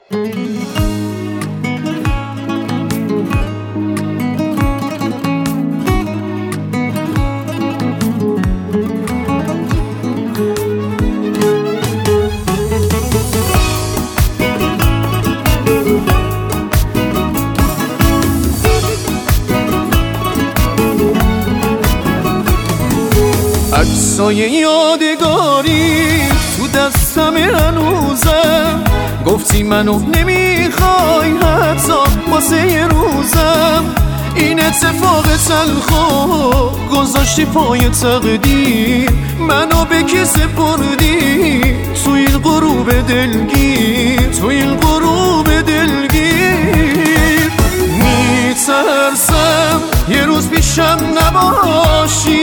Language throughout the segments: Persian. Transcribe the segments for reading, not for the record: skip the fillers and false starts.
عکسای یادگاری تو دستم هنوزم، گفتی منو نمیخوای حتی واسه یه روزم. این اتفاق تلخو گذاشتی پای تقدیر، منو به کی سپردی تو این غروب دلگیر، تو این غروب دلگیر. میترسم یه روز پیشم نباشی،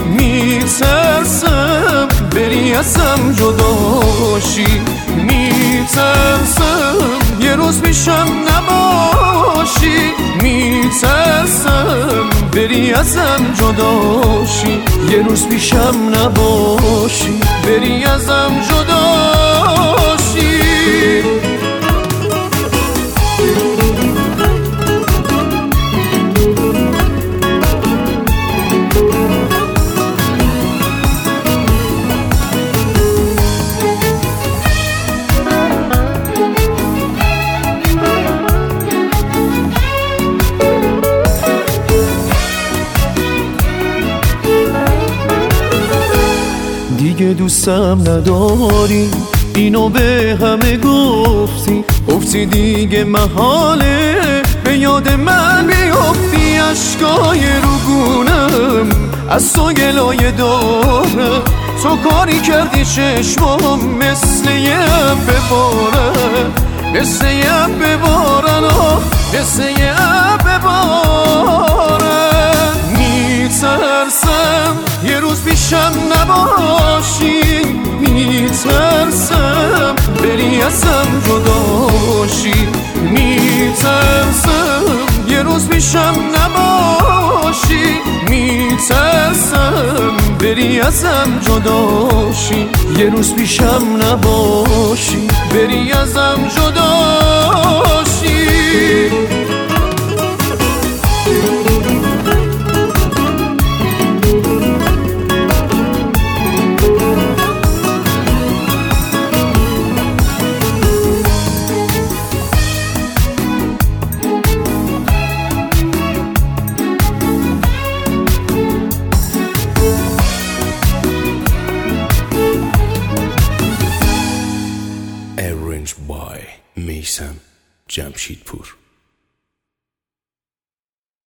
میترسم بری ازم جداشی، میترسم یه روز پیشم نباشی، میترسم بری ازم جداشی، یه روز پیشم نباشی بری ازم جداشی. دیگه دوستم نداری، اینو به همه گفتی دیگه محاله به یاد من بیافتی. اشکای روگونم از تو گلایه دارم، تو کاری کردی چشمام مثل یه ببارن، مثل یه ببارن، مثل یه ببارن. میترسم یه روز پیشم نباشی، میترسم بری ازم جداشی، میترسم یه روز پیشم نباشی، میترسم بری ازم جداشی، یه روز پیشم نباشی بری ازم جداشی. Arranged by میثم جمشیدپور.